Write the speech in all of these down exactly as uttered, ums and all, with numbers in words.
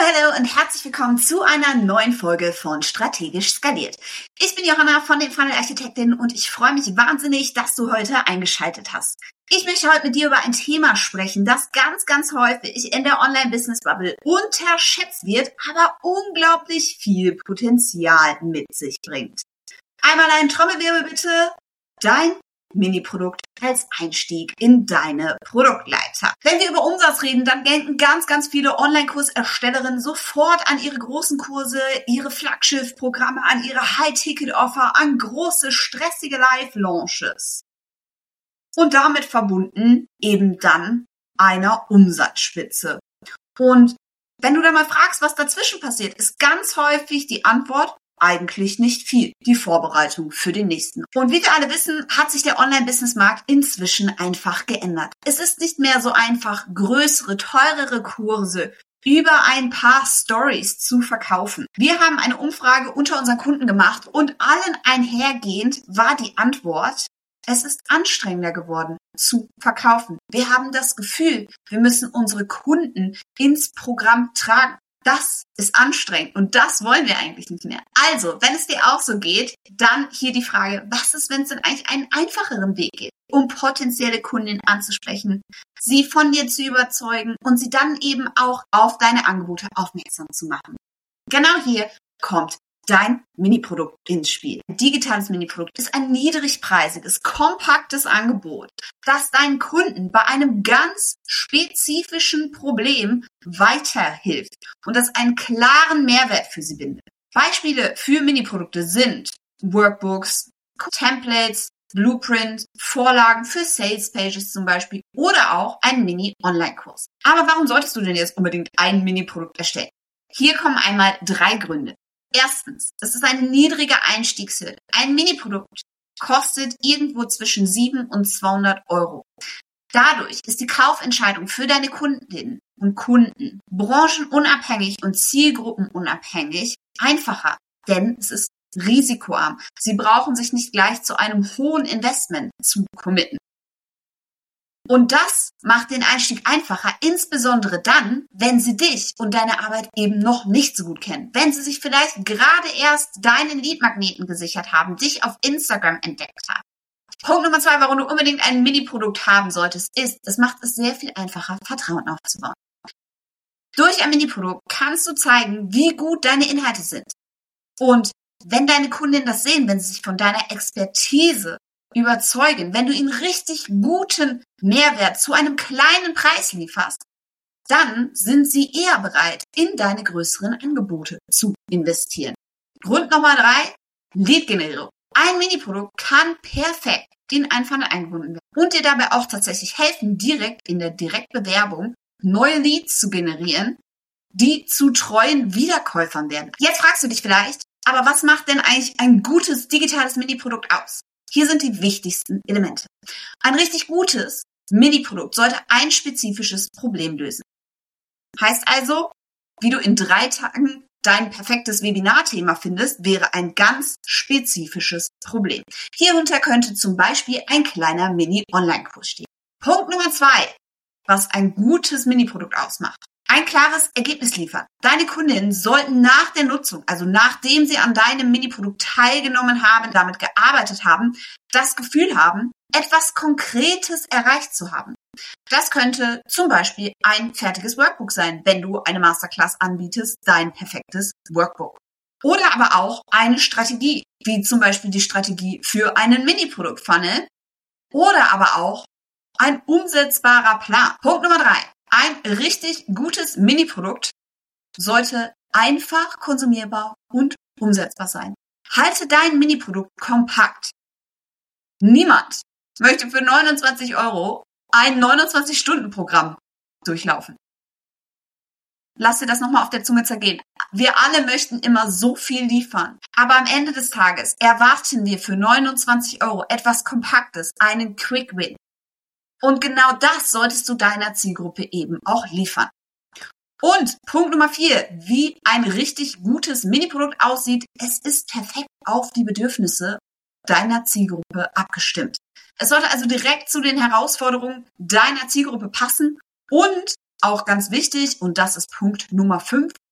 hallo und herzlich willkommen zu einer neuen Folge von Strategisch Skaliert. Ich bin Johanna von den Funnel Architektinnen und ich freue mich wahnsinnig, dass du heute eingeschaltet hast. Ich möchte heute mit dir über ein Thema sprechen, das ganz, ganz häufig in der Online-Business-Bubble unterschätzt wird, aber unglaublich viel Potenzial mit sich bringt. Einmal einen Trommelwirbel bitte. Dein Mini-Produkt als Einstieg in deine Produktleiter. Wenn wir über Umsatz reden, dann denken ganz, ganz viele Online-Kurserstellerinnen sofort an ihre großen Kurse, ihre Flaggschiff-Programme, an ihre High-Ticket-Offer, an große, stressige Live-Launches. Und damit verbunden eben dann einer Umsatzspitze. Und wenn du dann mal fragst, was dazwischen passiert, ist ganz häufig die Antwort: eigentlich nicht viel. Die Vorbereitung für den nächsten. Und wie wir alle wissen, hat sich der Online-Business-Markt inzwischen einfach geändert. Es ist nicht mehr so einfach, größere, teurere Kurse über ein paar Stories zu verkaufen. Wir haben eine Umfrage unter unseren Kunden gemacht und allen einhergehend war die Antwort: Es ist anstrengender geworden zu verkaufen. Wir haben das Gefühl, wir müssen unsere Kunden ins Programm tragen. Das ist anstrengend und das wollen wir eigentlich nicht mehr. Also, wenn es dir auch so geht, dann hier die Frage: Was ist, wenn es denn eigentlich einen einfacheren Weg gibt, um potenzielle Kundinnen anzusprechen, sie von dir zu überzeugen und sie dann eben auch auf deine Angebote aufmerksam zu machen? Genau hier kommt dein Mini-Produkt ins Spiel. Ein digitales Mini-Produkt ist ein niedrigpreisiges, kompaktes Angebot, das deinen Kunden bei einem ganz spezifischen Problem weiterhilft und das einen klaren Mehrwert für sie bindet. Beispiele für Mini-Produkte sind Workbooks, Templates, Blueprint, Vorlagen für Sales-Pages zum Beispiel oder auch ein Mini-Online-Kurs. Aber warum solltest du denn jetzt unbedingt ein Mini-Produkt erstellen? Hier kommen einmal drei Gründe. Erstens, das ist eine niedrige Einstiegshürde. Ein Mini-Produkt kostet irgendwo zwischen sieben und zweihundert Euro. Dadurch ist die Kaufentscheidung für deine Kundinnen und Kunden branchenunabhängig und zielgruppenunabhängig einfacher, denn es ist risikoarm. Sie brauchen sich nicht gleich zu einem hohen Investment zu committen. Und das macht den Einstieg einfacher, insbesondere dann, wenn sie dich und deine Arbeit eben noch nicht so gut kennen. Wenn sie sich vielleicht gerade erst deinen Leadmagneten gesichert haben, dich auf Instagram entdeckt haben. Punkt Nummer zwei, warum du unbedingt ein Mini-Produkt haben solltest, ist, es macht es sehr viel einfacher, Vertrauen aufzubauen. Durch ein Mini-Produkt kannst du zeigen, wie gut deine Inhalte sind. Und wenn deine Kundinnen das sehen, wenn sie sich von deiner Expertise überzeugen, wenn du ihnen richtig guten Mehrwert zu einem kleinen Preis lieferst, dann sind sie eher bereit, in deine größeren Angebote zu investieren. Grund Nummer drei, Lead-Generierung. Ein Mini-Produkt kann perfekt in ein Funnel eingebunden werden und dir dabei auch tatsächlich helfen, direkt in der Direktbewerbung neue Leads zu generieren, die zu treuen Wiederkäufern werden. Jetzt fragst du dich vielleicht, aber was macht denn eigentlich ein gutes digitales Mini-Produkt aus? Hier sind die wichtigsten Elemente. Ein richtig gutes Mini-Produkt sollte ein spezifisches Problem lösen. Heißt also, wie du in drei Tagen dein perfektes Webinarthema findest, wäre ein ganz spezifisches Problem. Hierunter könnte zum Beispiel ein kleiner Mini-Online-Kurs stehen. Punkt Nummer zwei, was ein gutes Mini-Produkt ausmacht. Ein klares Ergebnis liefern. Deine Kundinnen sollten nach der Nutzung, also nachdem sie an deinem Mini-Produkt teilgenommen haben, damit gearbeitet haben, das Gefühl haben, etwas Konkretes erreicht zu haben. Das könnte zum Beispiel ein fertiges Workbook sein, wenn du eine Masterclass anbietest, dein perfektes Workbook. Oder aber auch eine Strategie, wie zum Beispiel die Strategie für einen Mini-Produkt-Funnel. Oder aber auch ein umsetzbarer Plan. Punkt Nummer drei. Ein richtig gutes Mini-Produkt sollte einfach konsumierbar und umsetzbar sein. Halte dein Mini-Produkt kompakt. Niemand möchte für neunundzwanzig Euro ein neunundzwanzig-Stunden-Programm durchlaufen. Lass dir das nochmal auf der Zunge zergehen. Wir alle möchten immer so viel liefern. Aber am Ende des Tages erwarten wir für neunundzwanzig Euro etwas Kompaktes, einen Quick Win. Und genau das solltest du deiner Zielgruppe eben auch liefern. Und Punkt Nummer vier, wie ein richtig gutes Mini-Produkt aussieht, es ist perfekt auf die Bedürfnisse deiner Zielgruppe abgestimmt. Es sollte also direkt zu den Herausforderungen deiner Zielgruppe passen und auch ganz wichtig, und das ist Punkt Nummer fünf,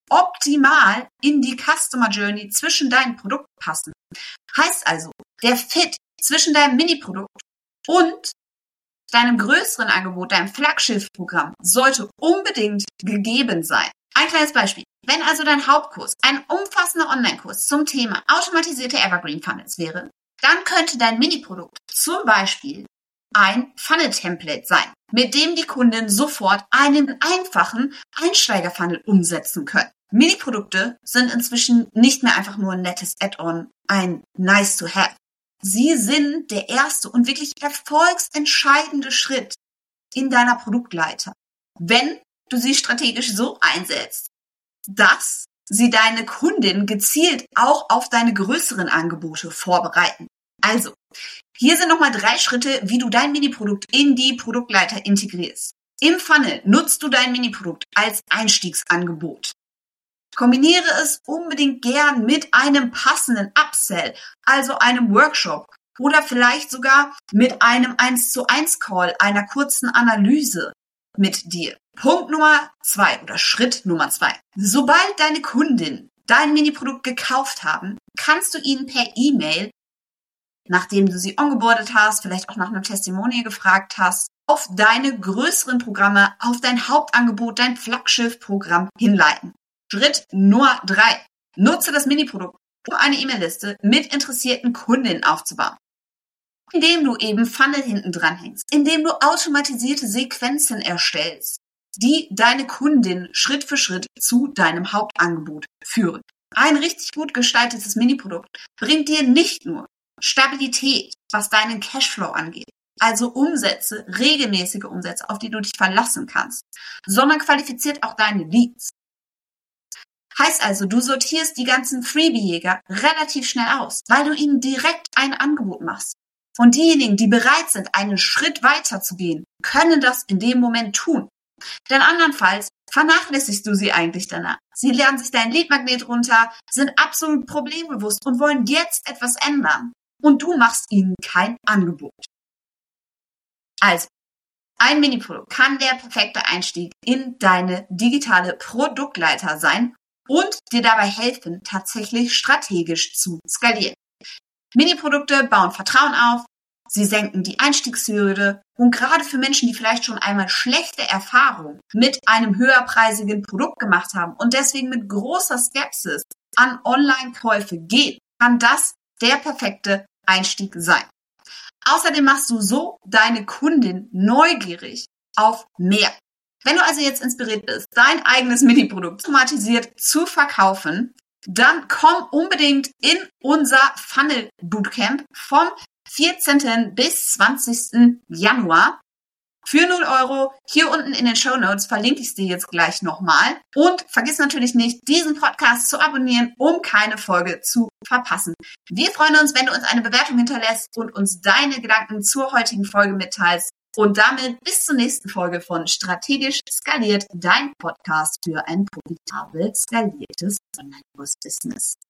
optimal in die Customer Journey zwischen deinen Produkten passen. Heißt also, der Fit zwischen deinem Mini-Produkt und deinem größeren Angebot, deinem Flaggschiff-Programm, sollte unbedingt gegeben sein. Ein kleines Beispiel. Wenn also dein Hauptkurs ein umfassender Online-Kurs zum Thema automatisierte Evergreen Funnels wäre, dann könnte dein Mini-Produkt zum Beispiel ein Funnel-Template sein, mit dem die Kunden sofort einen einfachen Einsteiger-Funnel umsetzen können. Mini-Produkte sind inzwischen nicht mehr einfach nur ein nettes Add-on, ein Nice-to-have. Sie sind der erste und wirklich erfolgsentscheidende Schritt in deiner Produktleiter, wenn du sie strategisch so einsetzt, dass sie deine Kundin gezielt auch auf deine größeren Angebote vorbereiten. Also, hier sind nochmal drei Schritte, wie du dein Mini-Produkt in die Produktleiter integrierst. Im Funnel nutzt du dein Mini-Produkt als Einstiegsangebot. Kombiniere es unbedingt gern mit einem passenden Upsell, also einem Workshop oder vielleicht sogar mit einem eins zu eins Call, einer kurzen Analyse mit dir. Punkt Nummer zwei oder Schritt Nummer zwei. Sobald deine Kunden dein Mini-Produkt gekauft haben, kannst du ihnen per E-Mail, nachdem du sie ongeboardet hast, vielleicht auch nach einem Testimonial gefragt hast, auf deine größeren Programme, auf dein Hauptangebot, dein Flaggschiff-Programm hinleiten. Schritt Nummer drei. Nutze das Mini-Produkt, um eine E-Mail-Liste mit interessierten Kundinnen aufzubauen. Indem du eben Funnel hinten dran hängst, indem du automatisierte Sequenzen erstellst, die deine Kundin Schritt für Schritt zu deinem Hauptangebot führen. Ein richtig gut gestaltetes Mini-Produkt bringt dir nicht nur Stabilität, was deinen Cashflow angeht, also Umsätze, regelmäßige Umsätze, auf die du dich verlassen kannst, sondern qualifiziert auch deine Leads. Heißt also, du sortierst die ganzen Freebie-Jäger relativ schnell aus, weil du ihnen direkt ein Angebot machst. Und diejenigen, die bereit sind, einen Schritt weiter zu gehen, können das in dem Moment tun. Denn andernfalls vernachlässigst du sie eigentlich danach. Sie lernen sich dein Leadmagnet runter, sind absolut problembewusst und wollen jetzt etwas ändern. Und du machst ihnen kein Angebot. Also, ein Mini-Produkt kann der perfekte Einstieg in deine digitale Produktleiter sein und dir dabei helfen, tatsächlich strategisch zu skalieren. Mini-Produkte bauen Vertrauen auf, sie senken die Einstiegshürde und gerade für Menschen, die vielleicht schon einmal schlechte Erfahrungen mit einem höherpreisigen Produkt gemacht haben und deswegen mit großer Skepsis an Online-Käufe gehen, kann das der perfekte Einstieg sein. Außerdem machst du so deine Kundin neugierig auf mehr. Wenn du also jetzt inspiriert bist, dein eigenes Mini-Produkt automatisiert zu verkaufen, dann komm unbedingt in unser Funnel Bootcamp vom vierzehnten bis zwanzigsten Januar für null Euro. Hier unten in den Shownotes verlinke ich es dir jetzt gleich nochmal. Und vergiss natürlich nicht, diesen Podcast zu abonnieren, um keine Folge zu verpassen. Wir freuen uns, wenn du uns eine Bewertung hinterlässt und uns deine Gedanken zur heutigen Folge mitteilst. Und damit bis zur nächsten Folge von Strategisch Skaliert, dein Podcast für ein profitabel skaliertes Online-Kurs-Business.